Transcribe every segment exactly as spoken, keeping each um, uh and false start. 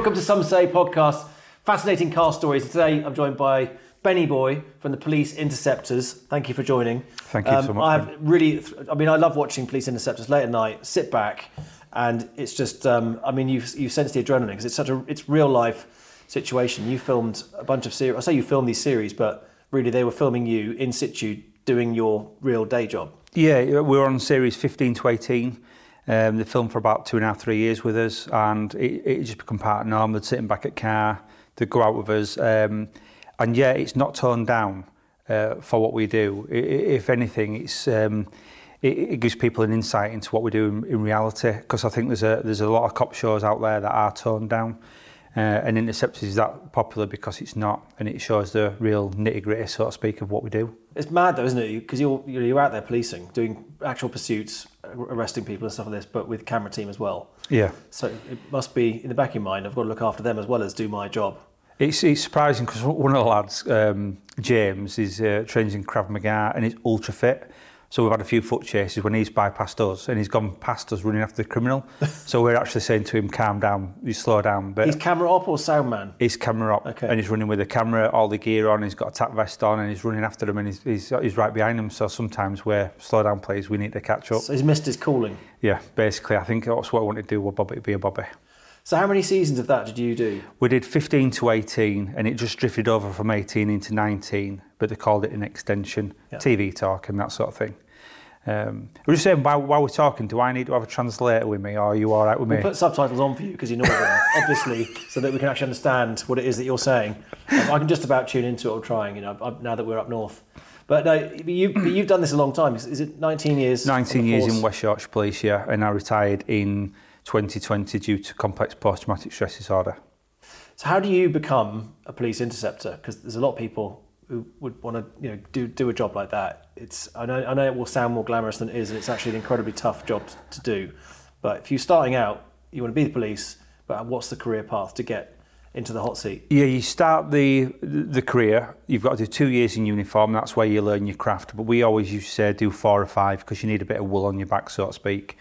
Welcome to Some Say podcast, fascinating car stories. Today I'm joined by Benny Boy from the Police Interceptors. Thank you for joining. Thank you um, so much. I have really, I mean, I love watching Police Interceptors late at night, sit back, and it's just, um, I mean, you you sense the adrenaline because it's such a, it's real life situation. You filmed a bunch of series, I say you filmed these series, but really they were filming you in situ doing your real day job. Yeah, we were on series fifteen to eighteen. Um, they filmed for about two and a half, three years with us, and it, it just become part of norm. They'd sit back at car, they'd go out with us, um, and yeah, it's not toned down uh, for what we do. I, if anything, it's um, it, it gives people an insight into what we do in, in reality. Because I think there's a there's a lot of cop shows out there that are toned down, uh, and Interceptors is that popular because it's not, and it shows the real nitty gritty, so to speak, of what we do. It's mad though, isn't it? Because you're you're out there policing, doing actual pursuits, arresting people and stuff like this, but with camera team as well. Yeah. So it must be in the back of your mind, I've got to look after them as well as do my job. It's, it's surprising because one of the lads, um, James, is uh, trains in Krav Maga and he's ultra fit. So we've had a few foot chases when he's bypassed us and he's gone past us running after the criminal. So we're actually saying to him, calm down, you slow down. But he's camera up or sound man? He's camera up, okay. And he's running with the camera, all the gear on, he's got a tack vest on and he's running after them and he's, he's, he's right behind them. So sometimes we're slow down players, we need to catch up. So he's missed his calling? Yeah, basically. I think that's what I wanted to do with Bobby, to be a Bobby. So how many seasons of that did you do? We did fifteen to eighteen and it just drifted over from eighteen into nineteen, but they called it an extension, yeah. T V talk and that sort of thing. Um, we're just saying, while, while we're talking, do I need to have a translator with me, or are you all right with me? We'll put subtitles on for you because you know them, obviously, so that we can actually understand what it is that you're saying. Um, I can just about tune into it or trying, you know, now that we're up north. But no, you, you've done this a long time. Is, is it nineteen years? nineteen years in West Yorkshire Police, yeah, and I retired in twenty twenty due to complex post-traumatic stress disorder. So how do you become a police interceptor? Because there's a lot of people who would want to, you know, do do a job like that. It's I know I know it will sound more glamorous than it is, and it's actually an incredibly tough job to do. But if you're starting out, you want to be the police, but what's the career path to get into the hot seat? Yeah, you start the the career. You've got to do two years in uniform. That's where you learn your craft. But we always used to say do four or five because you need a bit of wool on your back, so to speak.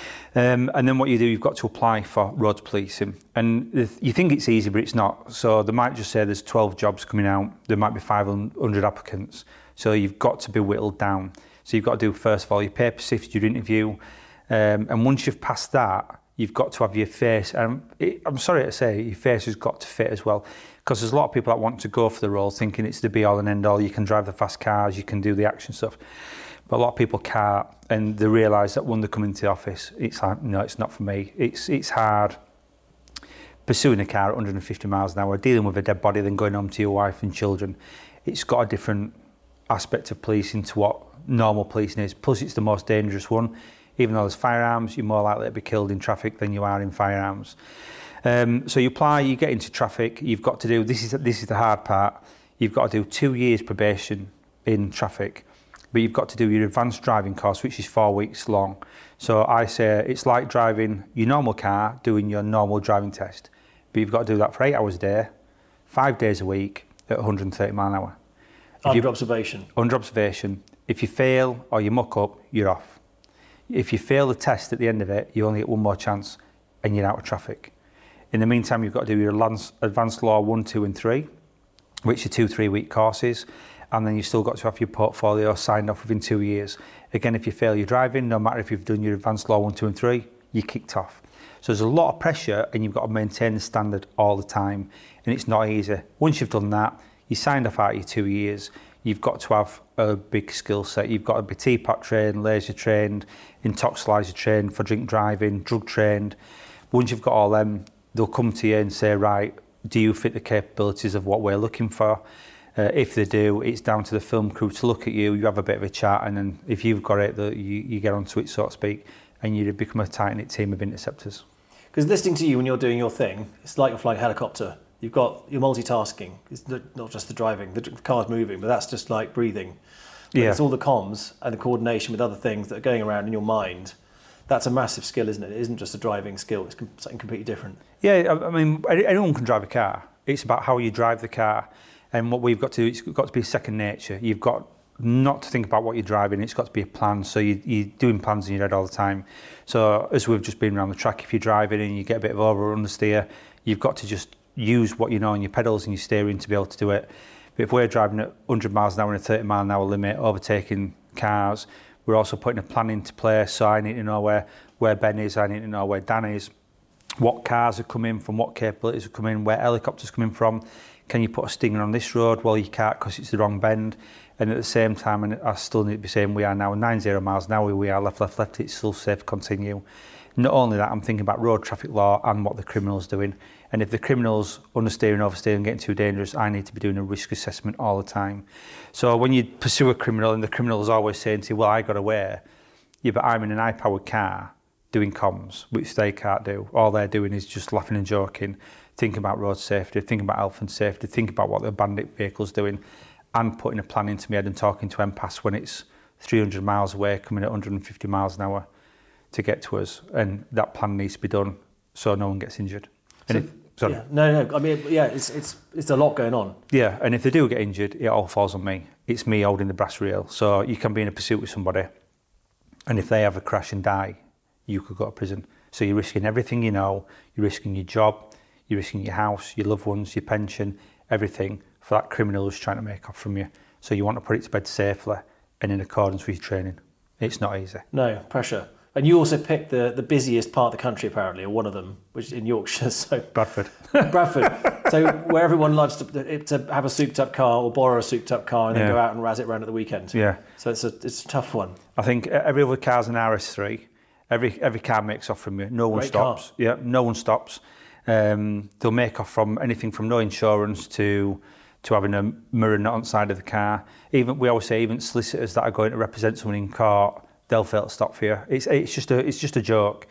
Um, and then what you do, you've got to apply for roads policing. And you think it's easy, but it's not. So they might just say there's twelve jobs coming out. There might be five hundred applicants. So you've got to be whittled down. So you've got to do, first of all, your paper sifted, your interview. Um, and once you've passed that, you've got to have your face. And it, I'm sorry to say, your face has got to fit as well. Because there's a lot of people that want to go for the role thinking it's the be-all and end-all. You can drive the fast cars, you can do the action stuff. But a lot of people can't, and they realise that when they come into the office, it's like, no, it's not for me. It's it's hard pursuing a car at one hundred fifty miles an hour, dealing with a dead body, then going home to your wife and children. It's got a different aspect of policing to what normal policing is. Plus, it's the most dangerous one. Even though there's firearms, you're more likely to be killed in traffic than you are in firearms. Um, so you apply, you get into traffic. You've got to do this is this is the hard part. You've got to do two years probation in traffic. But you've got to do your advanced driving course, which is four weeks long. So I say it's like driving your normal car, doing your normal driving test. But you've got to do that for eight hours a day, five days a week, at one hundred thirty mile an hour. If Under you, observation? Under observation. If you fail or you muck up, you're off. If you fail the test at the end of it, you only get one more chance and you're out of traffic. In the meantime, you've got to do your advanced law one, two and three, which are two, three week courses. And then you've still got to have your portfolio signed off within two years. Again, if you fail your driving, no matter if you've done your advanced law one, two and three, you're kicked off. So there's a lot of pressure and you've got to maintain the standard all the time. And it's not easy. Once you've done that, you signed off out your two years, you've got to have a big skill set. You've got to be T PAT trained, laser trained, intoxilizer trained for drink driving, drug trained. Once you've got all them, they'll come to you and say, right, do you fit the capabilities of what we're looking for? Uh, if they do, it's down to the film crew to look at you, you have a bit of a chat, and then if you've got it, the, you, you get onto it, so to speak, and you become a tight-knit team of interceptors. Because listening to you when you're doing your thing, it's like you're flying a helicopter. You've got, you're multitasking. It's not just the driving, the car's moving, but that's just like breathing. But yeah. It's all the comms and the coordination with other things that are going around in your mind. That's a massive skill, isn't it? It isn't just a driving skill, it's something completely different. Yeah, I mean, anyone can drive a car. It's about how you drive the car. And what we've got to do, it's got to be second nature. You've got not to think about what you're driving, it's got to be a plan. So you, you're doing plans in your head all the time. So as we've just been around the track, if you're driving and you get a bit of over or understeer, You've got to just use what you know on your pedals and your steering to be able to do it. But if we're driving at one hundred miles an hour and a thirty mile an hour limit, overtaking cars, we're also putting a plan into place. So I need to know where, where Ben is, I need to know where Dan is, what cars are coming from, what capabilities are coming, where helicopters are coming from. Can you put a stinger on this road? Well, you can't because it's the wrong bend. And at the same time, and I still need to be saying we are now ninety miles an hour, we are left, left, left, it's still safe to continue. Not only that, I'm thinking about road traffic law and what the criminal's doing. And if the criminal's understeering, oversteering, getting too dangerous, I need to be doing a risk assessment all the time. So when you pursue a criminal and the criminal is always saying to you, well, I got away, yeah, but I'm in an high-powered car doing comms, which they can't do. All they're doing is just laughing and joking, thinking about road safety, thinking about health and safety, thinking about what the bandit vehicle's doing, and putting a plan into my head and talking to M P A S when it's three hundred miles away, coming at one hundred fifty miles an hour to get to us. And that plan needs to be done so no one gets injured. So, and if, sorry. Yeah, no, no, I mean, yeah, it's, it's, it's a lot going on. Yeah, and if they do get injured, it all falls on me. It's me holding the brass rail. So you can be in a pursuit with somebody, and if they have a crash and die, you could go to prison. So you're risking everything you know, you're risking your job, you're risking your house, your loved ones, your pension, everything for that criminal who's trying to make off from you. So you want to put it to bed safely and in accordance with your training. It's not easy. No, pressure. And you also picked the, the busiest part of the country, apparently, or one of them, which is in Yorkshire. So Bradford. Bradford. So where everyone loves to, to have a souped-up car or borrow a souped-up car and then Yeah. go out and razz it around at the weekend. Yeah. So it's a it's a tough one. I think every other car's an R S three. Every every car makes off from you. No one Great stops. car. Yeah, no one stops. Um, they'll make off from anything from no insurance to to having a mirror not on the side of the car. Even we always say even solicitors that are going to represent someone in court, they'll fail to stop for you. It's it's just a it's just a joke.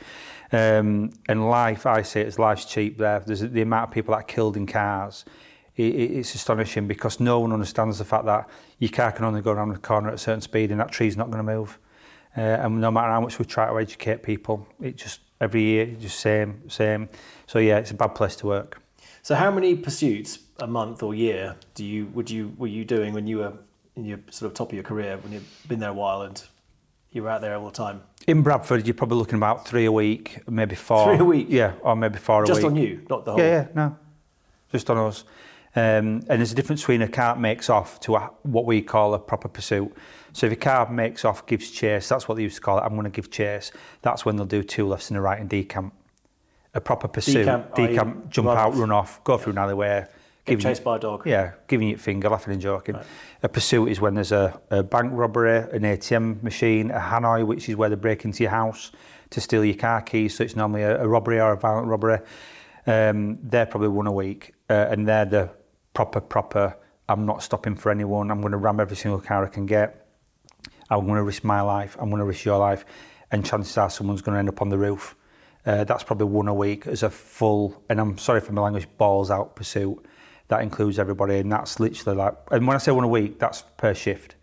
Um, and life, I say, it's life's cheap. There, there's the amount of people that are killed in cars. It, it's astonishing because no one understands the fact that your car can only go around the corner at a certain speed, and that tree's not going to move. Uh, and no matter how much we try to educate people, it just every year just same same. So yeah, it's a bad place to work. So how many pursuits a month or year do you would you were you doing when you were in your sort of top of your career, when you've been there a while and you were out there all the time? In Bradford, you're probably looking about three a week, maybe four. Three a week? Yeah, or maybe four a week. Just on you, not the whole. Yeah, yeah, no, just on us. Um, and there's a difference between a car makes off to a, what we call a proper pursuit. So if a car makes off, gives chase, that's what they used to call it. I'm going to give chase. That's when they'll do two lefts and a right and decamp. A proper pursuit, Decamp, decamp, jump run out, off. run off, go through an alleyway. Get chased by a dog. Yeah, giving you a finger, laughing and joking. Right. A pursuit is when there's a, a bank robbery, an A T M machine, a Hanoi, which is where they break into your house to steal your car keys. So it's normally a, a robbery or a violent robbery. Um, they're probably one a week, uh, and they're the proper, proper, I'm not stopping for anyone, I'm going to ram every single car I can get. I'm going to risk my life, I'm going to risk your life, and chances are someone's going to end up on the roof. Uh, that's probably one a week as a full, and I'm sorry for my language, balls out pursuit. That includes everybody, and that's literally like, and when I say one a week, that's per shift.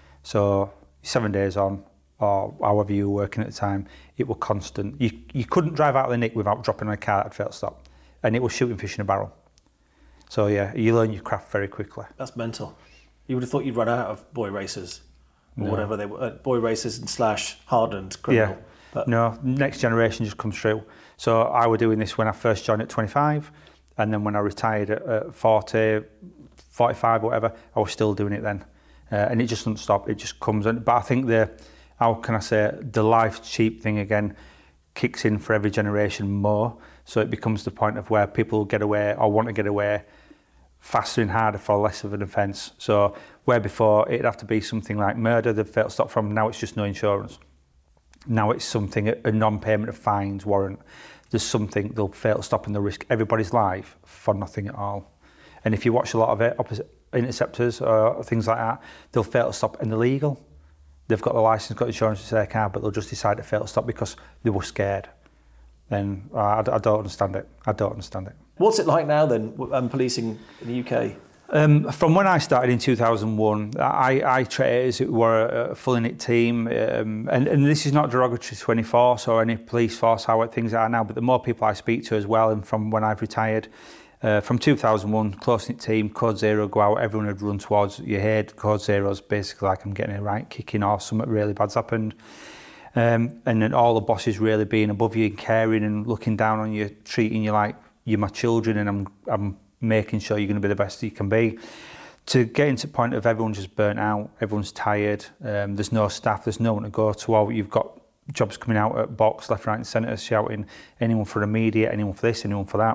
So seven days on, or however you were working at the time, it was constant. You you couldn't drive out of the nick without dropping a car that failed to stop, and it was shooting fish in a barrel. So yeah, you learn your craft very quickly. That's mental. You would have thought you'd run out of boy racers, or No. whatever they were, uh, boy racers and slash hardened criminal. Yeah. But No, next generation just comes through. So I was doing this when I first joined at twenty-five, and then when I retired at, at forty, forty-five, whatever, I was still doing it then. Uh, and it just doesn't stop, it just comes in. But I think the, how can I say, the life cheap thing again kicks in for every generation more. So it becomes the point of where people get away or want to get away faster and harder for less of an offence. So where before it'd have to be something like murder, they've failed to stop from, now it's just no insurance. Now it's something, a non-payment of fines warrant. There's something they'll fail to stop and they'll risk everybody's life for nothing at all. And if you watch a lot of it, opposite interceptors or things like that, they'll fail to stop and they're legal. They've got the licence, got insurance to their car, but they'll just decide to fail to stop because they were scared. Then uh, I, I don't understand it. I don't understand it. what's it like now then, um, policing in the U K? Um, from when I started in two thousand one, I, I treated it as it were a fully knit team, um, and, and this is not derogatory to any force or any police force, how things are now, but the more people I speak to as well, and from when I've retired, uh, from two thousand one, close knit team, Code Zero go out, everyone would run towards your head. Code Zero's basically like I'm getting it right, kicking or something really bad's happened. Um, and then all the bosses really being above you and caring and looking down on you, treating you like you're my children, and I'm I'm making sure you're going to be the best you can be. To get into the point of everyone's just burnt out, everyone's tired, um, there's no staff, there's no one to go to. All you've got jobs coming out at box, left, right, and centre, shouting anyone for immediate, anyone for this, anyone for that.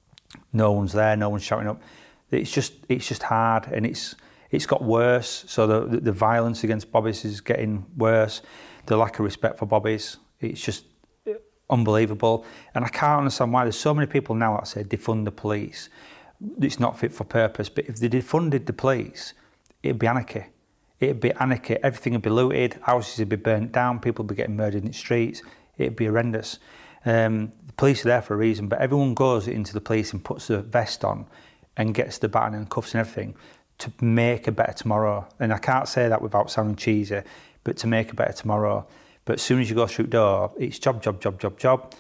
No one's there, no one's shouting up. It's just it's just hard, and it's it's got worse. So the the, the violence against bobbies is getting worse. The lack of respect for bobbies, it's just unbelievable. And I can't understand why there's so many people now that say defund the police. It's not fit for purpose. But if they defunded the police, it'd be anarchy. It'd be anarchy. Everything would be looted. Houses would be burnt down. People would be getting murdered in the streets. It'd be horrendous. Um, the police are there for a reason, but everyone goes into the police and puts a vest on and gets the baton and cuffs and everything to make a better tomorrow. And I can't say that without sounding cheesy, but to make a better tomorrow. But as soon as you go through the door, it's job, job, job, job, job.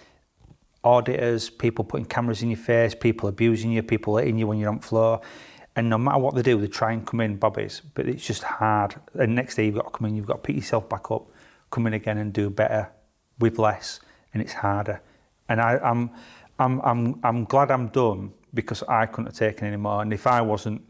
Auditors, people putting cameras in your face, people abusing you, people hitting you when you're on the floor. And no matter what they do, they try and come in bobbies, but it's just hard. And next day you've got to come in, you've got to pick yourself back up, come in again and do better with less, and it's harder. And I, I'm, I'm, I'm, I'm glad I'm done, because I couldn't have taken any more. And if I wasn't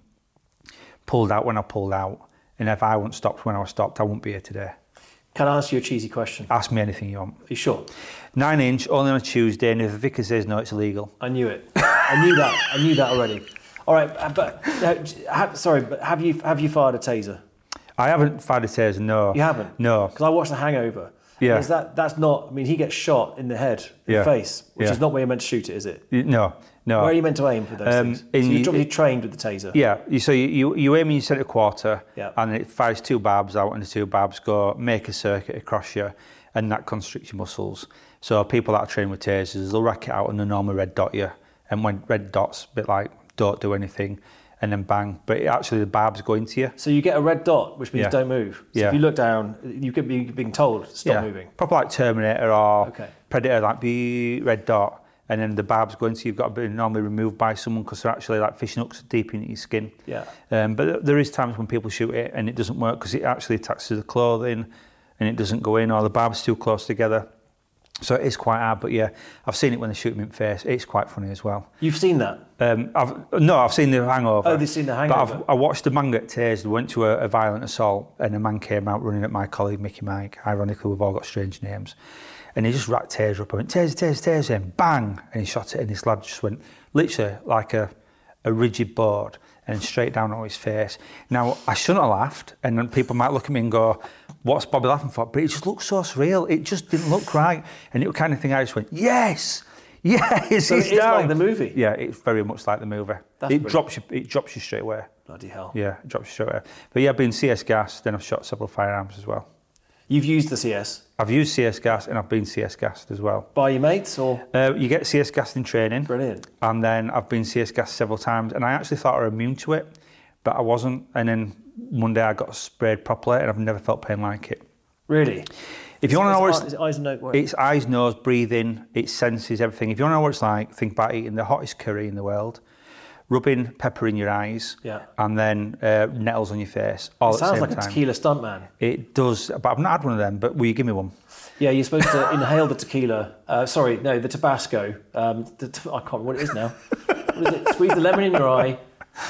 pulled out when I pulled out, and if I wasn't stopped when I was stopped, I wouldn't be here today. Can I ask you a cheesy question? Ask me anything you want. Are you sure? Nine inch, only on a Tuesday, and if the vicar says no, it's illegal. I knew it. I knew that. I knew that already. All right, but uh, have, sorry, but have you have you fired a taser? I haven't fired a taser, no. You haven't? No. Because I watched The Hangover. Yeah. Is that that's not? I mean, he gets shot in the head, in yeah. the face, which yeah. is not where you're meant to shoot it, is it? No, no. Where are you meant to aim for those um, things? So you're you, obviously trained with the taser. Yeah. You, so you, you you aim in your centre quarter, yeah. and it fires two barbs out, and the two barbs go make a circuit across you, and that constricts your muscles. So people that are trained with tasers, they'll rack it out and they normally red dot you, and when red dots, a bit like don't do anything, and then bang. But it, actually the barbs go into you. So you get a red dot, which means yeah. don't move. So yeah. if you look down, you could be being told stop yeah. moving. Proper like Terminator or okay. Predator, like be red dot, and then the barbs go into you. You've got to be normally removed by someone because they're actually like fishing hooks deep into your skin. Yeah. Um, but there is times when people shoot it and it doesn't work because it actually attacks to the clothing and it doesn't go in, or the barb's too close together. So it is quite hard, but yeah, I've seen it when they shoot him in the face. It's quite funny as well. You've seen that? Um, I've no, I've seen The Hangover. Oh, they've seen The Hangover. But I've, I watched a man get tased, went to a, a violent assault, and a man came out running at my colleague Mickey Mike. Ironically, we've all got strange names. And he just racked taser up. I went, taser, taser, taser, and bang! And he shot it, and this lad just went literally like a, a rigid board and straight down on his face. Now, I shouldn't have laughed, and then people might look at me and go, what's Bobby laughing for? But it just looked so surreal. It just didn't look right. And it was the kind of thing I just went, yes! Yes, so he's it is down. like the movie? Yeah, it's very much like the movie. That's it brilliant. drops you It drops you straight away. Bloody hell. Yeah, it drops you straight away. But yeah, I've been C S gas, then I've shot several firearms as well. You've used the C S? I've used C S gas and I've been C S gassed as well. By your mates or? Uh, you get C S gassed in training. Brilliant. And then I've been C S gassed several times, and I actually thought I was immune to it, but I wasn't. And then one day I got sprayed properly and I've never felt pain like it. Really? If you want to know what it's, it's eyes and nose, it's eyes, nose, breathing, it's senses, everything. If you want to know what it's like, think about eating the hottest curry in the world, rubbing pepper in your eyes, yeah. and then uh, nettles on your face. All it at the sounds same like time. a tequila stuntman. It does, but I've not had one of them. But will you give me one? Yeah, you're supposed to inhale the tequila. Uh, sorry, no, the Tabasco. Um, the, I can't remember what it is now. What is it? Squeeze the lemon in your eye.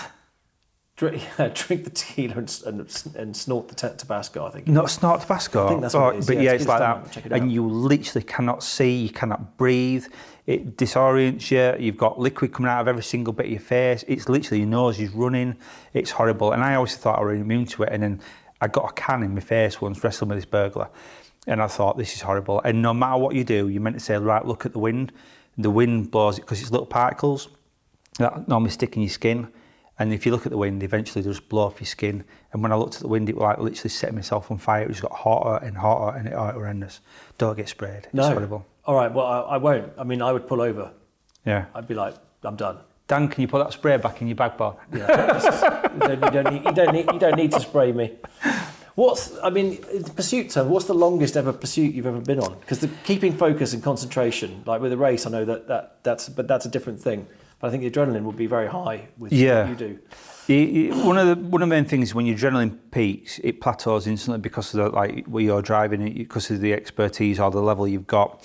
Drink, yeah, drink the tequila and, and, and snort the t- Tabasco, I think. Not snort Tabasco. I think that's what it is. But yeah, yeah, it's like stuntman. that. It And out. you literally cannot see, you cannot breathe. It disorients you. You've got liquid coming out of every single bit of your face. It's literally your nose is running. It's horrible. And I always thought I was immune to it. And then I got a can in my face once wrestling with this burglar. And I thought, this is horrible. And no matter what you do, you're meant to say, right, look at the wind. The wind blows it because it's little particles that normally stick in your skin. And if you look at the wind, eventually they just blow off your skin. And when I looked at the wind, it was like literally setting myself on fire. It just got hotter and hotter, and it was horrendous. Don't get sprayed. It's no. horrible. All right, well, I, I won't. I mean, I would pull over. Yeah. I'd be like, I'm done. Dan, can you put that spray back in your bag bar? Yeah. you, don't, you, don't need, you, don't need, you don't need to spray me. What's, I mean, the pursuit term, what's the longest ever pursuit you've ever been on? Because the keeping focus and concentration, like with a race, I know that, that that's, but that's a different thing. But I think the adrenaline would be very high with yeah. what you do. You, you, one of the one of the main things is when your adrenaline peaks, it plateaus instantly because of the, like where you're driving, because of the expertise or the level you've got.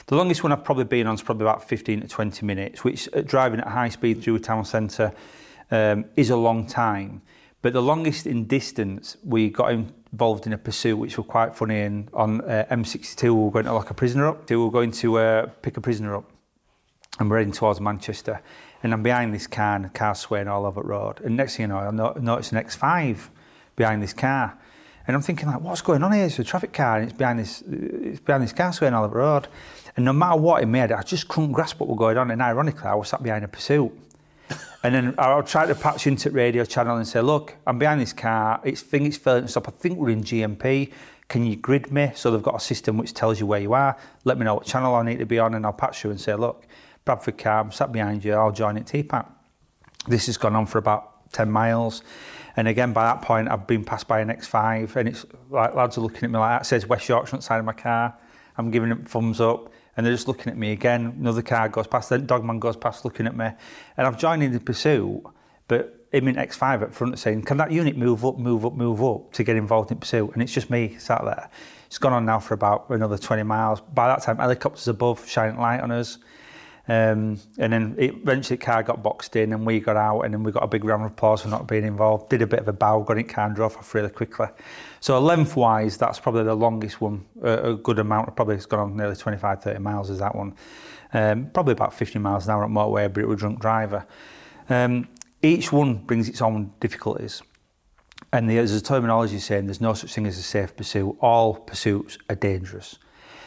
The longest one I've probably been on is probably about fifteen to twenty minutes, which uh, driving at high speed through a town centre um, is a long time. But the longest in distance, we got involved in a pursuit, which was quite funny. And on uh, M sixty-two, we were going to lock a prisoner up. We were going to uh, pick a prisoner up, and we're heading towards Manchester. And I'm behind this car, and the car's swaying all over the road. And next thing you know, I no- notice an X five behind this car. And I'm thinking, like, what's going on here? It's a traffic car, and it's behind this, it's behind this car swaying all over the road. And no matter what it made, I just couldn't grasp what was going on. And ironically, I was sat behind a pursuit. And then I'll try to patch into the radio channel and say, look, I'm behind this car. It's think it's failing to stop. I think we're in G M P. Can you grid me? So they've got a system which tells you where you are. Let me know what channel I need to be on, and I'll patch you and say, look, Bradford car, I'm sat behind you. I'll join at T PAC. This has gone on for about ten miles. And again, by that point, I've been passed by an X five, and it's like lads are looking at me like that. It says West Yorkshire on the side of my car. I'm giving them thumbs up. And they're just looking at me again. Another car goes past, the dogman goes past looking at me. And I've joined in the pursuit, but him in X five at front saying, can that unit move up, move up, move up to get involved in pursuit? And it's just me sat there. It's gone on now for about another twenty miles. By that time, helicopters above, shining light on us. Um, and then it, eventually the car got boxed in and we got out, and then we got a big round of applause for not being involved. Did a bit of a bow, got in car and drove off really quickly. So lengthwise, that's probably the longest one, a, a good amount. Probably it's gone on nearly twenty-five, thirty miles is that one. Um, probably about fifty miles an hour at motorway, but it was a drunk driver. Um, each one brings its own difficulties. And there's a terminology saying there's no such thing as a safe pursuit. All pursuits are dangerous.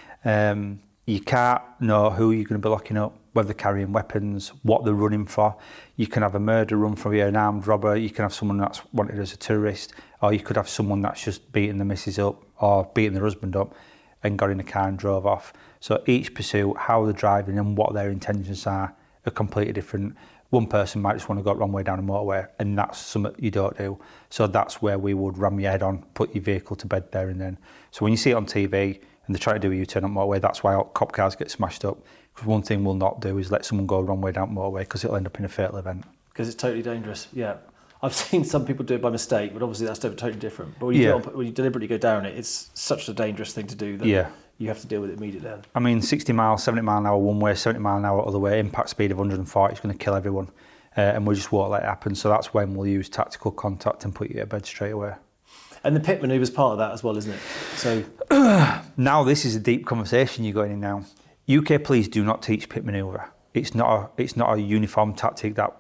Um, you can't know who you're going to be locking up, whether they're carrying weapons, what they're running for. You can have a murder run from you, an armed robber. You can have someone that's wanted as a tourist, or you could have someone that's just beating the missus up or beating their husband up and got in the car and drove off. So each pursuit, how they're driving and what their intentions are, are completely different. One person might just want to go the wrong way down a motorway, and that's something you don't do. So that's where we would ram your head on, put your vehicle to bed there and then. So when you see it on T V and they try to do a U-turn on motorway, that's why all cop cars get smashed up. Because one thing we'll not do is let someone go the wrong way down motorway, because it'll end up in a fatal event. Because it's totally dangerous, yeah. I've seen some people do it by mistake, but obviously that's totally different. But when you, Yeah. do it, when you deliberately go down it, it's such a dangerous thing to do that Yeah. you have to deal with it immediately then. I mean, sixty miles, seventy mile an hour one way, seventy mile an hour other way, impact speed of one hundred forty is going to kill everyone. Uh, and we just won't let it happen. So that's when we'll use tactical contact and put you to bed straight away. And the pit manoeuvre's part of that as well, isn't it? So now this is a deep conversation you're going in now. U K police do not teach pit manoeuvre. It's not a, it's not a uniform tactic that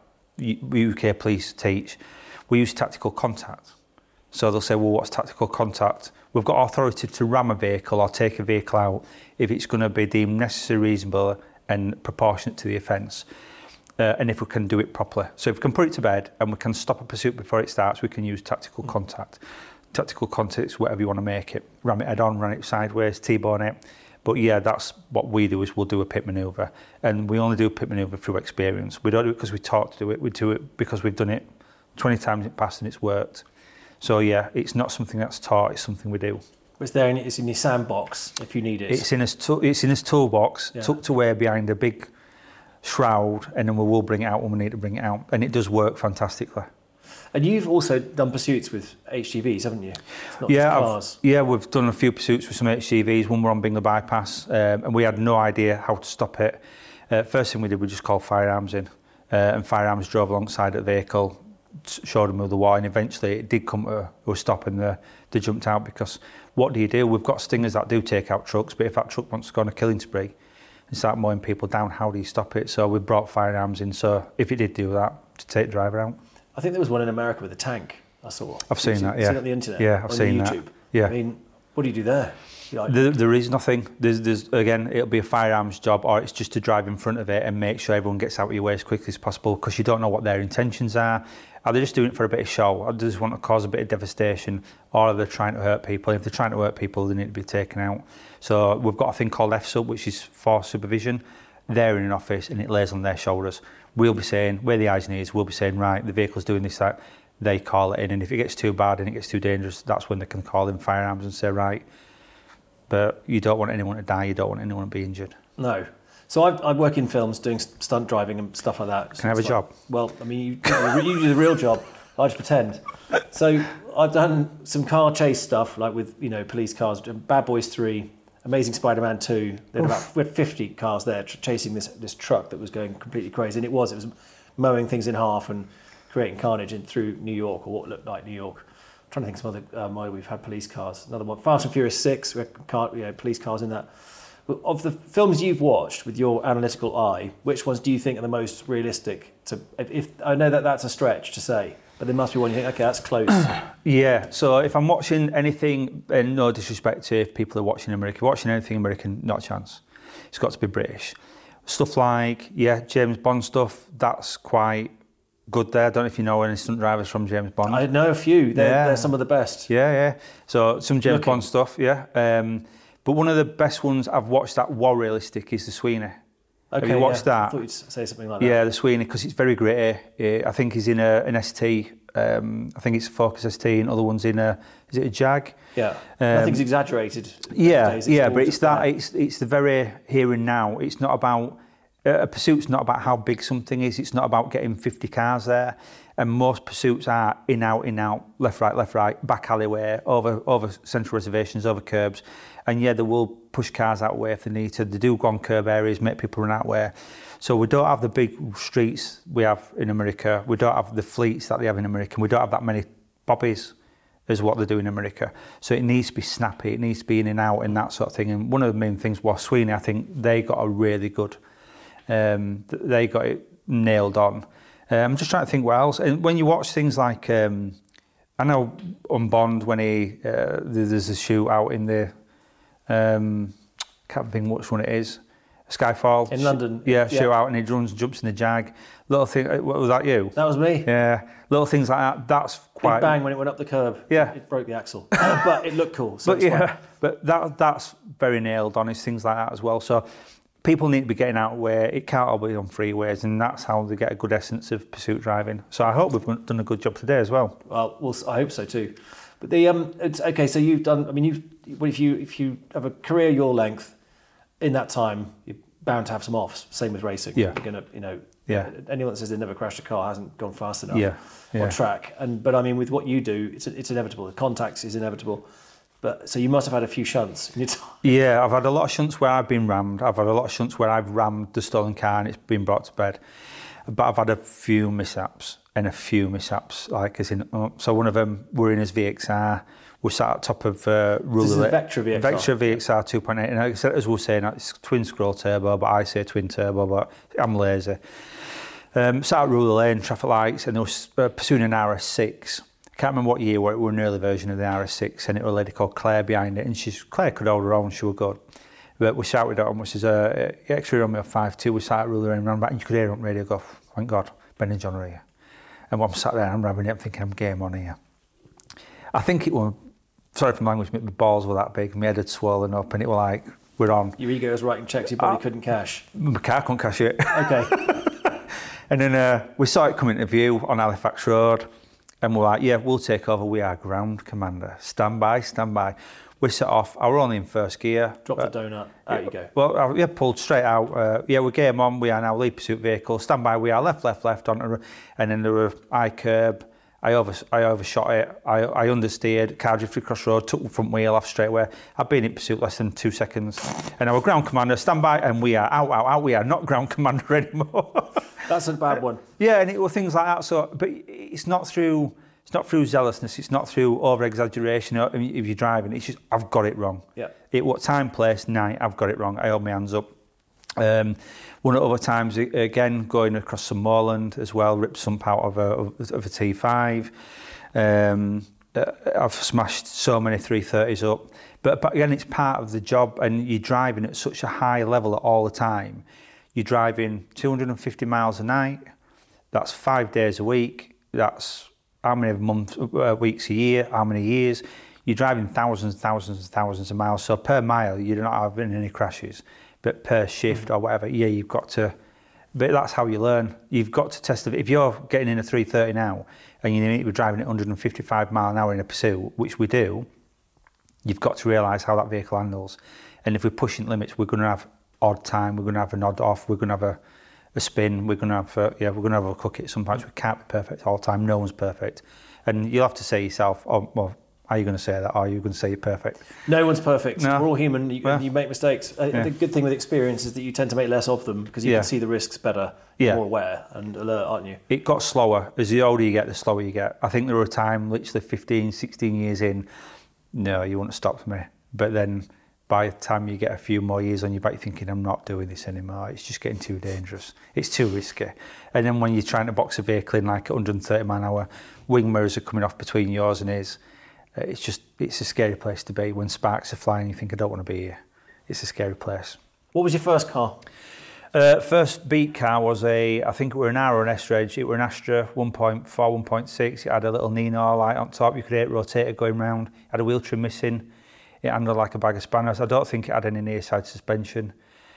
U K police teach. We use tactical contact. So they'll say, well, what's tactical contact? We've got authority to ram a vehicle or take a vehicle out if it's going to be deemed necessary, reasonable and proportionate to the offence. Uh, and if we can do it properly. So if we can put it to bed and we can stop a pursuit before it starts, we can use tactical contact. Tactical contact is whatever you want to make it. Ram it head on, run it sideways, T-bone it. But yeah, that's what we do, is we'll do a pit manoeuvre. And we only do a pit manoeuvre through experience. We don't do it because we taught to do it. We do it because we've done it twenty times in the past and it's worked. So yeah, it's not something that's taught, it's something we do. it's there, in, it's in your sandbox if you need it. It's in his, to- it's in his toolbox, Yeah. tucked away behind a big shroud, and then we will bring it out when we need to bring it out. And it does work fantastically. And you've also done pursuits with H G Vs, haven't you? It's not Yeah, just I've- cars. yeah, we've done a few pursuits with some H G Vs. One were on Bingley Bypass, um, and we had no idea how to stop it. Uh, first thing we did, we just called firearms in, uh, and firearms drove alongside the vehicle, showed them who they were, and eventually it did come to a stop, and they, they jumped out. Because what do you do? We've got stingers that do take out trucks, but if that truck wants to go on a killing spree and start mowing people down, how do you stop it? So we brought firearms in, so if it did do that, to take the driver out. I think there was one in America with a tank. I saw. I've seen You've that, seen, yeah. Seen it on the internet. Yeah, I've on seen that. YouTube. Yeah. I mean, what do you do there? You like, There, there is nothing. There's, there's again, it'll be a firearms job, or it's just to drive in front of it and make sure everyone gets out of your way as quickly as possible, because you don't know what their intentions are. Are they just doing it for a bit of show? Or do they just want to cause a bit of devastation? Or are they trying to hurt people? If they're trying to hurt people, they need to be taken out. So we've got a thing called F sub, which is for supervision. They're in an office and it lays on their shoulders. We'll be saying, where the eyes and ears, we'll be saying, right, the vehicle's doing this, that. They call it in, and if it gets too bad and it gets too dangerous, that's when they can call in firearms and say, right, but you don't want anyone to die, you don't want anyone to be injured. No. So I've, I work in films doing stunt driving and stuff like that. Can I have a It's job? like- Well, I mean, you, you do the real job. I just pretend. So I've done some car chase stuff, like with, you know, police cars, Bad Boys three, Amazing Spider-Man two. They had about we had fifty cars there ch- chasing this this truck that was going completely crazy, and it was it was mowing things in half and creating carnage in through New York, or what looked like New York. I'm trying to think of some other. Um, why we've had police cars. Another one, Fast and Furious six. We had car, you know, police cars in that. Of the films you've watched with your analytical eye, which ones do you think are the most realistic? To if, if I know that that's a stretch to say, but there must be one you think, okay, that's close. Yeah. So if I'm watching anything, and no disrespect to if people are watching American, watching anything American, not a chance. It's got to be British. Stuff like yeah, James Bond stuff. That's quite good there. I don't know if you know any stunt drivers from James Bond. I know a few. They're, yeah. they're some of the best. Yeah, yeah. So some James Looking. Bond stuff. Yeah. Um, But one of the best ones I've watched that war realistic is the Sweeney. Okay, Have you watched yeah. that? I thought you'd say something like that. Yeah, the Sweeney, because it's very gritty. Uh, I think he's in a, an S T. Um, I think it's a Focus S T, and other one's in a. Is it a Jag? Yeah. Um, Nothing's exaggerated. Yeah, It's yeah, all but it's just that. there. It's it's the very here and now. It's not about uh, a pursuit's not about how big something is. It's not about getting fifty cars there. And most pursuits are in out, in out, left, right, left, right, back alleyway, over over central reservations, over curbs. And yeah, they will push cars out way if they need to. They do go on curb areas, make people run out way. So we don't have the big streets we have in America. We don't have the fleets that they have in America. We don't have that many bobbies as what they do in America. So it needs to be snappy. It needs to be in and out and that sort of thing. And one of the main things was Sweeney, I think they got a really good, um, they got it nailed on. Uh, I'm just trying to think what else. And when you watch things like, um, I know on Bond when he, uh, there's a shootout in the, um, can't think which one it is, Skyfall. In London. Yeah, Yeah. shootout and he runs, jumps in the Jag. Little thing, what was that you? That was me. Yeah, little things like that, that's quite... Big bang when it went up the curb. Yeah. It broke the axle. But it looked cool. So But it's yeah, fine. but that that's very nailed on, is things like that as well. So people need to be getting out where it can't all be on freeways, and that's how they get a good essence of pursuit driving. So I hope we've done a good job today as well. Well, we'll I hope so too. But the um, it's okay. So you've done. I mean, you if you if you have a career your length, in that time you're bound to have some offs. Same with racing. Yeah. You're gonna, you know, Yeah. anyone that says they never crashed a car hasn't gone fast enough. Yeah, yeah. On track. And but I mean, with what you do, it's it's inevitable. The contacts is inevitable. But so you must have had a few shunts in your time. Yeah, I've had a lot of shunts where I've been rammed. I've had a lot of shunts where I've rammed the stolen car and it's been brought to bed. But I've had a few mishaps and a few mishaps. Like as in, oh, so one of them, we're in his V X R. We sat at top of uh, Ruler. This is a Vectra V X R. Vectra V X R two point eight. And like I said, as we were saying, it's twin scroll turbo, but I say twin turbo, but I'm lazy. Um, sat at Ruler Lane, traffic lights, and they were uh, pursuing an R S six. I can't remember what year, where it was an early version of the R S six, and it was a lady called Claire behind it, and she's Claire could hold her own, she was good. But we shouted at them, which is a uh, X-ray Romeo five two, we sat at Ruler and ran back, and you could hear it on radio go, thank God, Ben and John are here. And I'm sat there, and I'm ramming it, I'm thinking, I'm game on here. I think it was, sorry for my language, but my balls were that big, my head had swollen up, and it was like, we're on. Your ego was writing checks your body Uh, couldn't cash. My car couldn't cash it. Okay. And then uh, we saw it come into view on Halifax Road, and we're like, yeah, we'll take over. We are ground commander. Stand by, stand by. We set off. I were only in first gear. Drop but, the donut. Out you go. Well, uh, yeah, pulled straight out. Uh, yeah, we game on. We are now lead pursuit vehicle. Stand by. We are left, left, left onto, and then there were I curb. I over, I overshot it. I, I understeered. Car drifted across the road. Took the front wheel off straight away. I've been in pursuit less than two seconds, and our ground commander stand by, and we are out, out, out. We are not ground commander anymore. That's a bad one. Yeah, and it were things like that. So, but it's not through. It's not through zealousness. It's not through over exaggeration. If you're driving, it's just I've got it wrong. Yeah. It what time, place, night. I've got it wrong. I hold my hands up. Um, one of the other times again going across some moorland as well. Ripped sump out of a of a T five. Um, I've smashed so many three thirties up. But, but again, it's part of the job, and you're driving at such a high level all the time. You're driving two hundred fifty miles a night. That's five days a week. That's how many months, uh, weeks a year, how many years. You're driving thousands, thousands, thousands of miles. So per mile, you're not having any crashes. But per shift or whatever, yeah, you've got to. But that's how you learn. You've got to test it. If you're getting in a three thirty now, and you need to be driving at one hundred fifty-five mile an hour in a pursuit, which we do, you've got to realise how that vehicle handles. And if we're pushing limits, we're going to have odd time, we're going to have an odd off, we're going to have a, a spin, we're going to have a, yeah, we're going to have a cook it. Sometimes we can't be perfect all the time. No one's perfect, and you'll have to say yourself, oh, well, Are you going to say that? Or are you going to say you're perfect? No one's perfect. No. We're all human. You, Yeah. you make mistakes. Uh, Yeah. The good thing with experience is that you tend to make less of them because you Yeah. can see the risks better. You're Yeah. more aware and alert, aren't you? It got slower. As the older you get, the slower you get. I think there were a time, literally fifteen, sixteen years in, no, you wouldn't have stopped me. But then by the time you get a few more years on your back, you're thinking, I'm not doing this anymore. It's just getting too dangerous. It's too risky. And then when you're trying to box a vehicle in like at one hundred thirty mile an hour, wing mirrors are coming off between yours and his. Uh, It's just, it's a scary place to be. When sparks are flying, you think, I don't want to be here. It's a scary place. What was your first car? Uh, first beat car was a, I think it were an R or an S-Reg. It were an Astra one point four, one point six. It had a little Nino light on top. You could hear it rotator going round. It had a wheel trim missing. It handled like a bag of spanners. I don't think it had any near side suspension.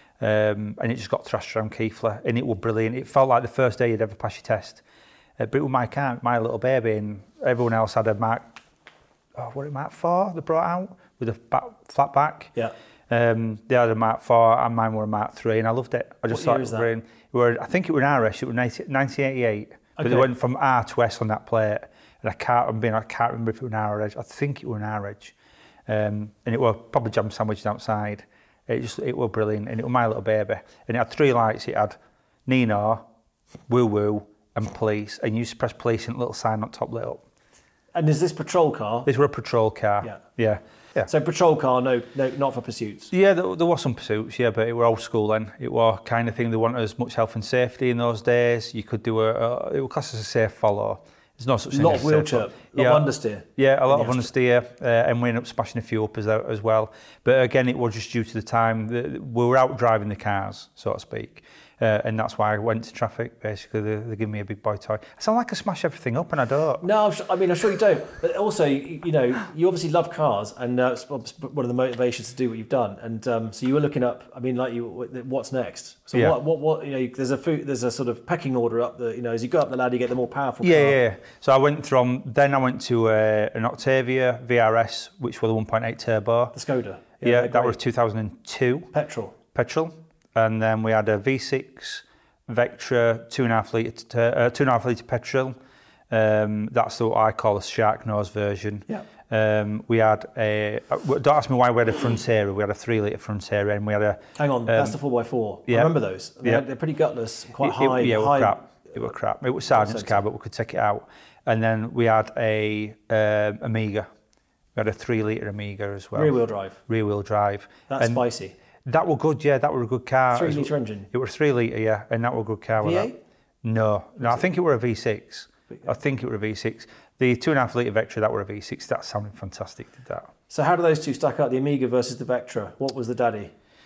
Um, and it just got thrashed around Keighley. And it was brilliant. It felt like the first day you'd ever pass your test. Uh, but it was my car, my little baby. And everyone else had a Mark, oh, what it Mark four they brought out with a back, flat back. Yeah. Um, they had a Mark four and mine were a Mark three, and I loved it. I just What thought year it is was that? brilliant. It were, I think it was an R S. It was nineteen eighty-eight, but they Okay. went from R to S on that plate, and I can't. I'm being, I can't remember if it was an R Edge. I think it was an R Edge, um, and it was probably jam sandwiched outside. It just, it was brilliant, and it was my little baby, and it had three lights. It had Nino, Woo Woo, and Police, and you used to press Police and a little sign on top lit up. And is this patrol car? These were a patrol car. Yeah. yeah. Yeah. So patrol car, no, no, not for pursuits. Yeah, there, there was some pursuits, yeah, but it were old school then. It was kind of thing, they wanted as much health and safety in those days. You could do a, a it was classed as a safe follow. There's no such A thing lot as of a wheel safe chip, follow. a lot Yeah, of understeer. yeah, a lot in of the understeer, uh, and we ended up smashing a few up as, as well. But again, it was just due to the time. that we were out driving the cars, so to speak. Uh, and that's why I went to traffic, basically. They, they give me a big boy toy. I sound like I smash everything up, and I don't. No, I'm sure, I mean, I'm sure you don't. But also, you, you know, you obviously love cars, and uh, it's one of the motivations to do what you've done. And um, so you were looking up. I mean, like you, what's next? So Yeah. what, what, what? You know, there's a food, there's a sort of pecking order up. The, you know, as you go up the ladder, you get the more powerful. Yeah, car. yeah. So I went from, then I went to uh, an Octavia V R S, which was a one point eight turbo. The Skoda. Yeah, they're that was great. two thousand two. Petrol. Petrol. And then we had a V six Vectra two and a half litre, t- uh, two and a half litre petrol. Um, that's what I call a shark nose version. Yeah. Um, we had a, don't ask me why we had a Frontera, we had a three litre Frontera, and we had a... Hang on, that's the four by four. yeah. I remember those. They Yeah. had- They're pretty gutless, quite it, high. It, yeah, it high was crap. It was crap. It was Sergeant's sense. car, but we could take it out. And then we had a um, Amiga. We had a three litre Amiga as well. rear wheel drive. Rear wheel drive. That's and spicy. that was good, yeah, that was a good car. Three As- litre engine. It was three litre, yeah, and that was a good car. with V eight? that. No, no, I think it were a V six. I think it were a V six. The two and a half litre Vectra, that were a V six. That sounded fantastic, did that. So how do those two stack up? The Amiga versus the Vectra. What was the daddy?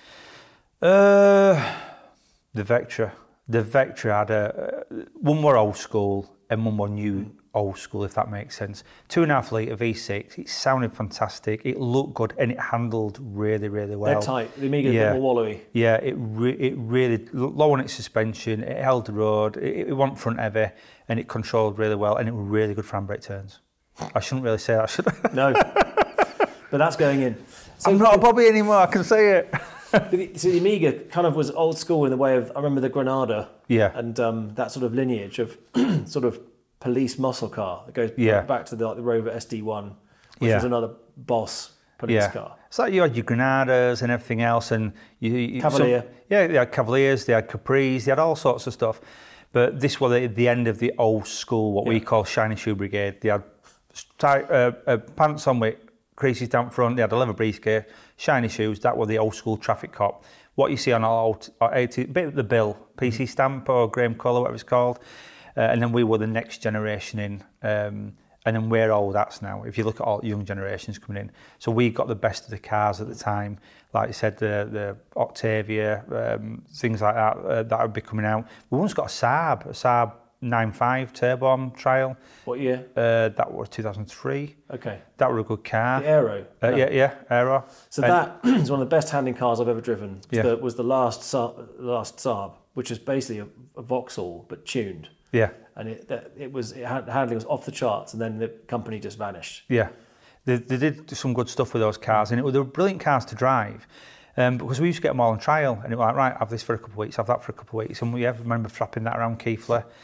Uh, the Vectra. The Vectra had a, uh, one more old school and one more new old school, if that makes sense. Two and a half litre V six, it sounded fantastic, it looked good, and it handled really, really well. They're tight. The Amiga Yeah. a bit more wallowy. Yeah, it re- it really, low on its suspension, it held the road, it, it wasn't front heavy, and it controlled really well, and it was really good for handbrake turns. I shouldn't really say that, should I? No. But that's going in. So I'm not a Bobby anymore, I can say it. the, so the Amiga kind of was old school in the way of, I remember the Granada. Yeah. And um, that sort of lineage of sort of police muscle car that goes Yeah. back to the, like, the Rover S D one, which Yeah. was another boss police Yeah. car. It's like you had your Granadas and everything else, and you, you Cavalier. Some, yeah, they had Cavaliers, they had Capris, they had all sorts of stuff. But this was the, the end of the old school, what we Yeah. call Shiny Shoe Brigade. They had tight, uh, uh, pants on with creases down front, they had a leather briefcase, shiny shoes. That was the old school traffic cop. What you see on our old, our eighty, bit of the bill, P C stamp or Graham colour, whatever it's called. Uh, and then we were the next generation in. Um, and then we're all that's now, if you look at all young generations coming in. So we got the best of the cars at the time. Like you said, the, the Octavia, um, things like that, uh, that would be coming out. We once got a Saab, a Saab nine five turbo on trial. What year? Uh, that was two thousand three. Okay. That was a good car. The Aero. Uh, yeah, yeah, Aero. So And- that is one of the best handling cars I've ever driven. Yeah. The, was the last Saab, last Saab, which is basically a, a Vauxhall but tuned. Yeah, And it that, it was it had, handling was off the charts, and then the company just vanished. yeah. They, they did some good stuff with those cars, and it, they were brilliant cars to drive. Um, because we used to get them all on trial, and it was like, right, have this for a couple of weeks, have that for a couple of weeks, and we ever remember flapping that around Keighley.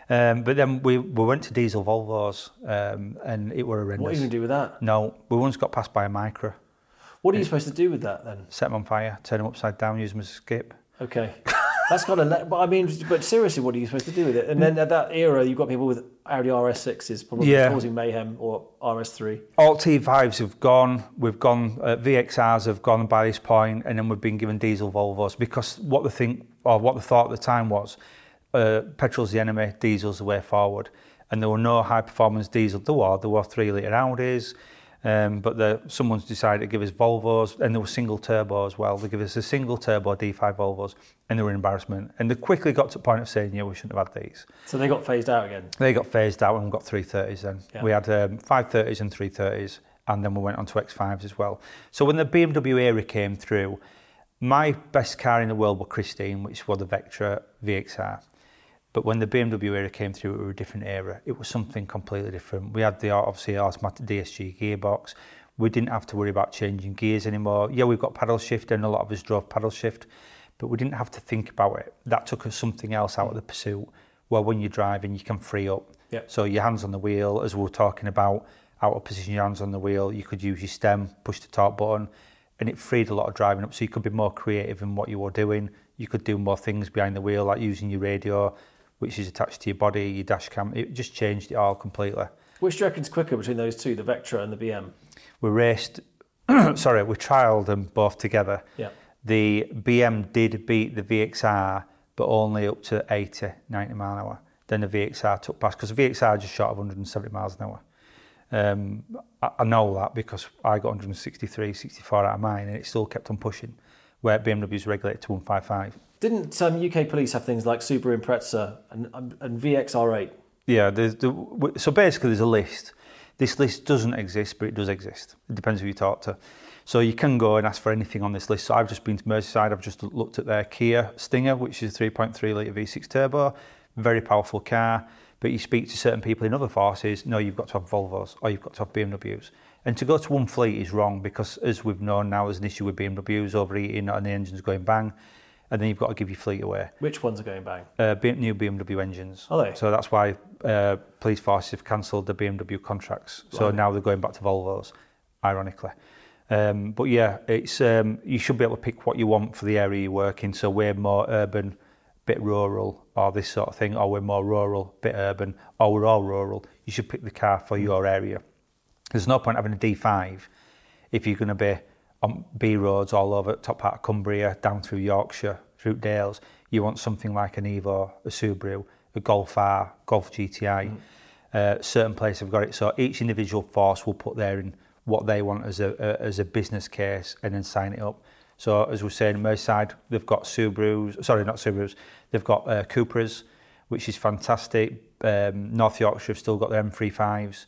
Um, but then we, we went to diesel Volvos, um, and it were horrendous. What are you going to do with that? No, we once got passed by a Micra. What are you supposed to do with that then? Set them on fire, turn them upside down, use them as a skip. Okay. That's kind of, le- but I mean, but seriously, what are you supposed to do with it? And then at that era, you've got people with Audi R S sixes probably Yeah. causing mayhem, or R S three. All T fives have gone, we've gone, uh, V X Rs have gone by this point, and then we've been given diesel Volvos, because what the think, or what the thought at the time was, uh, petrol's the enemy, diesel's the way forward. And there were no high performance diesel, there were, there were three litre Audis, um, but the, someone's decided to give us Volvos, and there were single turbo as well. They give us a single turbo D five Volvos, and they were an embarrassment. And they quickly got to the point of saying, yeah, we shouldn't have had these. So they got phased out again? They got phased out, and we got three thirties then. Yeah. We had um, five thirties and three thirties, and then we went on to X fives as well. So when the B M W era came through, my best car in the world was Christine, which was the Vectra V X R. But when the B M W era came through, it was a different era. It was something completely different. We had the obviously automatic D S G gearbox. We didn't have to worry about changing gears anymore. Yeah, we've got paddle shift, and a lot of us drove paddle shift, but we didn't have to think about it. That took us something else out of the pursuit, where when you're driving, you can free up. Yep. So your hands on the wheel, as we were talking about, out of position, your hands on the wheel, you could use your stem, push the torque button, and it freed a lot of driving up. So you could be more creative in what you were doing. You could do more things behind the wheel, like using your radio, which is attached to your body, your dash cam. It just changed it all completely. Which do you reckon's quicker between those two, the Vectra and the B M? We raced, sorry, we trialled them both together. Yeah. The B M did beat the V X R, but only up to eighty, ninety mile an hour. Then the V X R took past, because the V X R just shot of one hundred seventy miles an hour. Um, I, I know that because I got one sixty-three, sixty-four out of mine, and it still kept on pushing, where B M W's regulated to one fifty-five. Didn't some U K police have things like Subaru Impreza and, and V X R eight? Yeah, there's the, so basically there's a list. This list doesn't exist, but it does exist. It depends who you talk to. So you can go and ask for anything on this list. So I've just been to Merseyside, I've just looked at their Kia Stinger, which is a three point three litre V six turbo, very powerful car. But you speak to certain people in other forces, no, you've got to have Volvos or you've got to have B M Ws. And to go to one fleet is wrong, because as we've known now, there's an issue with B M Ws overheating and the engines going bang. And then you've got to give your fleet away. Which ones are going bang? Uh, B- new B M W engines. Are they? So that's why uh, police forces have cancelled the B M W contracts. So Right. now they're going back to Volvos, ironically. Um, but yeah, it's um, you should be able to pick what you want for the area you work in. So we're more urban, bit rural, or this sort of thing, or we're more rural, bit urban, or we're all rural. You should pick the car for your area. There's no point having a D five if you're going to be on B roads all over the top part of Cumbria, down through Yorkshire, through Dales. You want something like an Evo, a Subaru, a Golf R, Golf G T I. Mm. Uh, certain places have got it. So each individual force will put there in what they want as a, a as a business case and then sign it up. So as we're saying, Merseyside, they've got Subarus, sorry, not Subarus, they've got uh, Cupras, which is fantastic. Um, North Yorkshire have still got their M thirty-fives.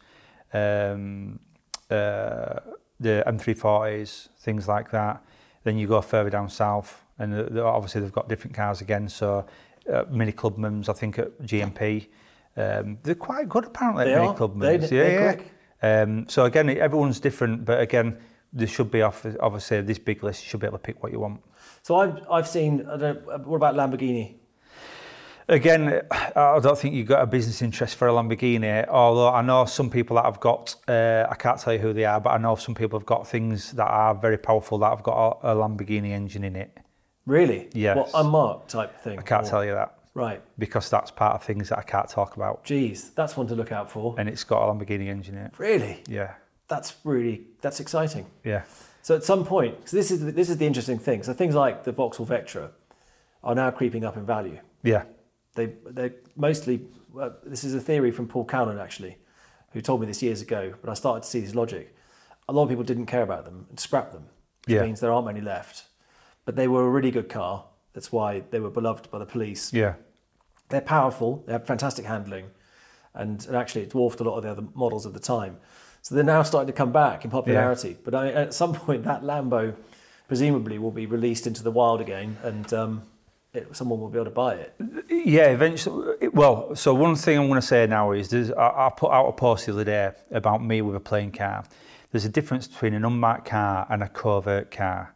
Um, uh, the M three forties, things like that. Then you go further down south, and the, the, obviously they've got different cars again. So uh, Mini Clubmans, I think at G M P, um, they're quite good apparently. They at Mini are. Clubmans, They, yeah, they're yeah. quick. Um, so again, everyone's different, but again, there should be off, obviously this big list. You should be able to pick what you want. So I've I've seen. I don't. What about Lamborghini? Again, I don't think you've got a business interest for a Lamborghini, although I know some people that have got, uh, I can't tell you who they are, but I know some people have got things that are very powerful that have got a, a Lamborghini engine in it. Really? Yes. What, unmarked type thing? I can't or, tell you that. Right. Because that's part of things that I can't talk about. Geez, that's one to look out for. And it's got a Lamborghini engine in it. Really? Yeah. That's really, that's exciting. Yeah. So at some point, because this is, this is the interesting thing, so things like the Vauxhall Vectra are now creeping up in value. Yeah. They, they're mostly, well, this is a theory from Paul Cowland actually, who told me this years ago, but I started to see his logic. A lot of people didn't care about them and scrapped them, which Yeah. means there aren't many left. But they were a really good car. That's why they were beloved by the police. Yeah. They're powerful, they have fantastic handling, and, and actually it dwarfed a lot of the other models of the time. So they're now starting to come back in popularity. Yeah. But I, at some point, that Lambo presumably will be released into the wild again, and um, it, someone will be able to buy it. Yeah, eventually. Well, so one thing I'm going to say now is there's, I, I put out a post the other day about me with a plain car. There's a difference between an unmarked car and a covert car.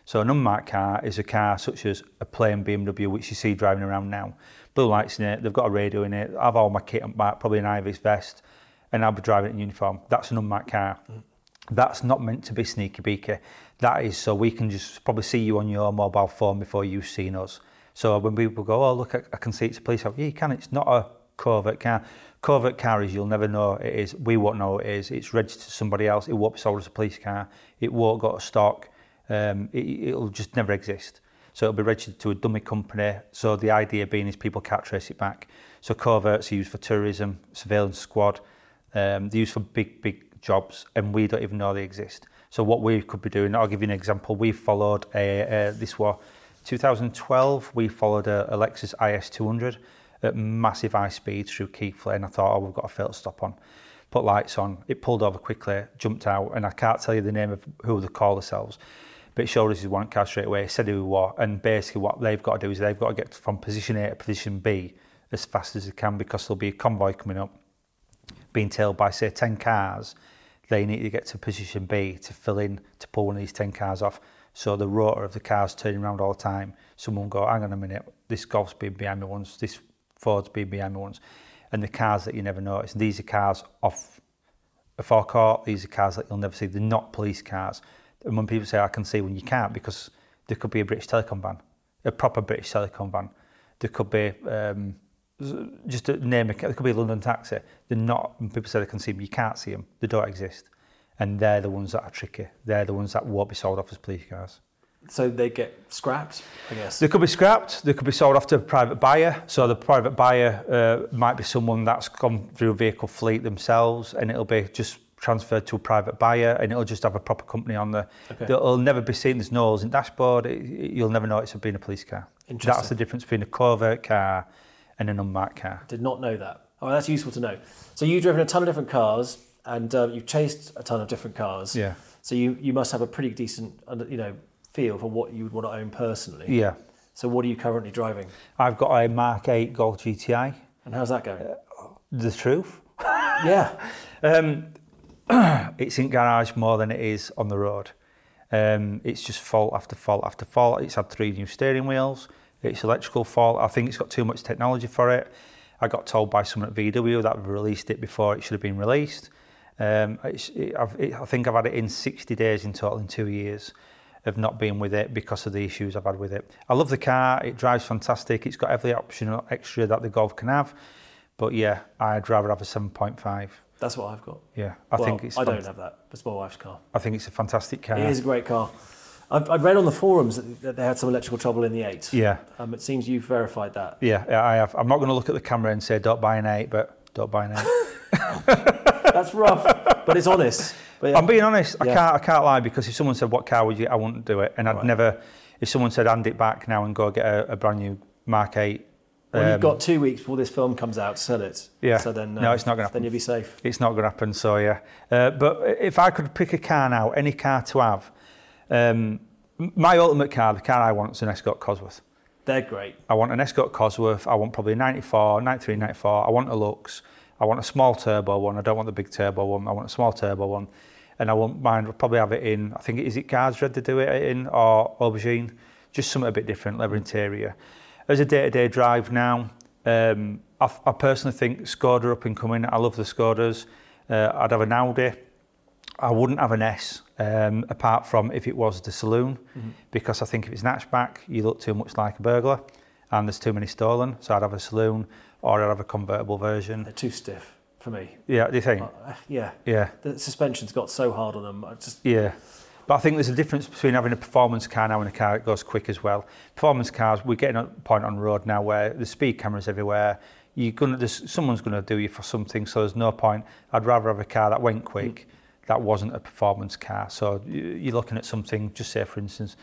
So an unmarked car is a car such as a plain B M W, which you see driving around now. Blue lights in it, they've got a radio in it, I have all my kit on back, probably an I V I S vest, and I'll be driving it in uniform. That's an unmarked car. Mm. That's not meant to be sneaky beaky. That is so we can just probably see you on your mobile phone before you've seen us. So when people go, oh, look, I, I can see it's a police car. Yeah, you can. It's not a covert car. Covert car is you'll never know it is. We won't know it is. It's registered to somebody else. It won't be sold as a police car. It won't go to stock. Um, it, it'll just never exist. So it'll be registered to a dummy company. So the idea being is people can't trace it back. So coverts are used for tourism, surveillance squad. Um, they're used for big, big jobs, and we don't even know they exist. So what we could be doing, I'll give you an example. We followed a, a this was two thousand twelve. We followed a, a Lexus I S two hundred at massive high speed through Keighley, and I thought, oh, we've got a filter stop on. Put lights on. It pulled over quickly, jumped out, and I can't tell you the name of who they call themselves, but it showed us his one car straight away. It said who he was, and basically what they've got to do is they've got to get from position A to position B as fast as they can, because there'll be a convoy coming up, being tailed by, say, ten cars. They need to get to position B to fill in, to pull one of these ten cars off. So the rotor of the cars turning around all the time. Someone will go, hang on a minute, this Golf's been behind me once, this Ford's been behind me once. And the cars that you never notice, these are cars off a forecourt, these are cars that you'll never see. They're not police cars. And when people say, I can see, when you can't, because there could be a British Telecom van, a proper British Telecom van. There could be, um, just to name it, there could be a London taxi. They're not, when people say they can see them, you can't see them. They don't exist. And they're the ones that are tricky. They're the ones that won't be sold off as police cars. So they get scrapped, I guess? They could be scrapped. They could be sold off to a private buyer. So the private buyer uh, might be someone that's gone through a vehicle fleet themselves, and it'll be just transferred to a private buyer, and it'll just have a proper company on there. Okay. It'll never be seen. There's no holes in dashboard. It, it, you'll never know it's been a police car. That's the difference between a covert car and an unmarked car. Did not know that. Oh, that's useful to know. So you've driven a ton of different cars, and uh, you've chased a ton of different cars. Yeah. So you, you must have a pretty decent, you know, feel for what you would want to own personally. Yeah. So what are you currently driving? I've got a Mark eight Golf G T I. And how's that going? Uh, the truth. Yeah. um, it's in garage more than it is on the road. Um, it's just fault after fault after fault. It's had three new steering wheels. It's electrical fault. I think it's got too much technology for it. I got told by someone at V W that I've released it before it should have been released. Um, it's, it, I've, it, I think I've had it in sixty days in total in two years of not being with it because of the issues I've had with it. I love the car. It drives fantastic. It's got every optional extra that the Golf can have. But yeah, I'd rather have a seven point five. That's what I've got. Yeah, I well, think it's. I fant- don't have that. It's my wife's car. I think it's a fantastic car. It is a great car. I've, I've read on the forums that, that they had some electrical trouble in the eight. Yeah. Um, it seems you've verified that. Yeah, I have. I'm not going to look at the camera and say don't buy an eight, but don't buy an eight. That's rough, but it's honest. But yeah. I'm being honest. I yeah. can't. I can't lie, because if someone said what car would you, I wouldn't do it, and I'd right. never. If someone said hand it back now and go get a, a brand new Mark eight. Well, um, you've got two weeks before this film comes out to sell it. Yeah. So then, uh, no, it's not going to happen. Then you'll be safe. It's not going to happen. So yeah. Uh, but if I could pick a car now, any car to have, um, my ultimate car, the car I want, is an Escort Cosworth. They're great. I want an Escort Cosworth. I want probably a ninety-four, ninety-three, ninety-four. I want a Lux. I want a small turbo one. I don't want the big turbo one. I want a small turbo one. And I won't mind, I'll probably have it in, I think, is it Guards Red to do it in, or Aubergine? Just something a bit different, leather interior. As a day-to-day drive now, um, I, I personally think Skoda up and coming. I love the Skodas. Uh, I'd have an Audi. I wouldn't have an S, um, apart from if it was the saloon, mm-hmm. because I think if it's an hatchback, you look too much like a burglar, and there's too many stolen. So I'd have a saloon, or I'd have a convertible version. They're too stiff for me. Yeah, do you think? Uh, yeah. Yeah. The suspension's got so hard on them. I just yeah. But I think there's a difference between having a performance car now and a car that goes quick as well. Performance cars, we're getting a point on the road now where there's speed cameras everywhere. You're gonna, there's, someone's going to do you for something, so there's no point. I'd rather have a car that went quick, mm. that wasn't a performance car. So you're looking at something, just say for instance,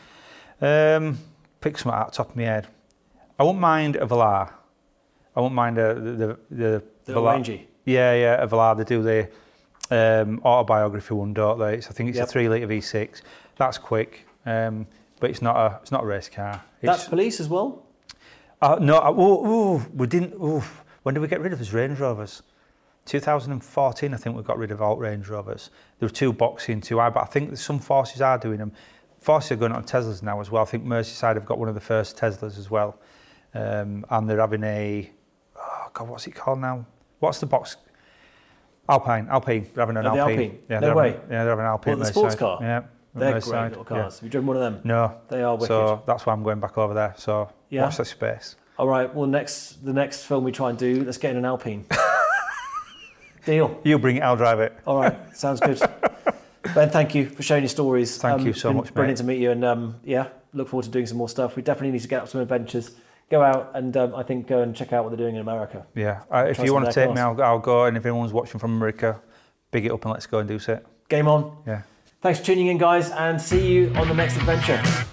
um, pick something out the top of my head. I wouldn't mind a Velar. I wouldn't mind a, the the the, the Velar. Rangy. Yeah, yeah, a Velar. They do the um, autobiography one, don't they? It's, I think it's yep. a three litre V six. That's quick, um, but it's not a it's not a race car. It's, That's police as well. Uh, no, uh, ooh, ooh, we didn't. Ooh, when did we get rid of his Range Rovers? two thousand fourteen, I think we got rid of all Range Rovers. There were two boxing, two I, but I think some forces are doing them. Forces are going on Teslas now as well. I think Merseyside have got one of the first Teslas as well. Um, and they're having a, oh God, what's it called now? What's the box? Alpine, Alpine. They're having an Oh, the Alpine. Alpine. Yeah, No they're way. Having, yeah, they're having an Alpine. What, the sports Merseyside. car? Yeah. They're Merseyside, great little cars. yeah. Have you driven one of them? No. They are wicked. So that's why I'm going back over there. So Yeah. watch this space. All right, well, next the next film we try and do, let's get in an Alpine. Deal. You bring it, I'll drive it. All right, sounds good. Ben, thank you for sharing your stories. Thank Um, you it's so been much, mate. Brilliant to meet you, and um, yeah, look forward to doing some more stuff. We definitely need to get up some adventures. Go out and um, I think go and check out what they're doing in America. Yeah. Uh, if Try you some want to of their take me, cars. I'll, I'll go. And if anyone's watching from America, big it up and let's go and do it. Game on. Yeah. Thanks for tuning in, guys, and see you on the next adventure.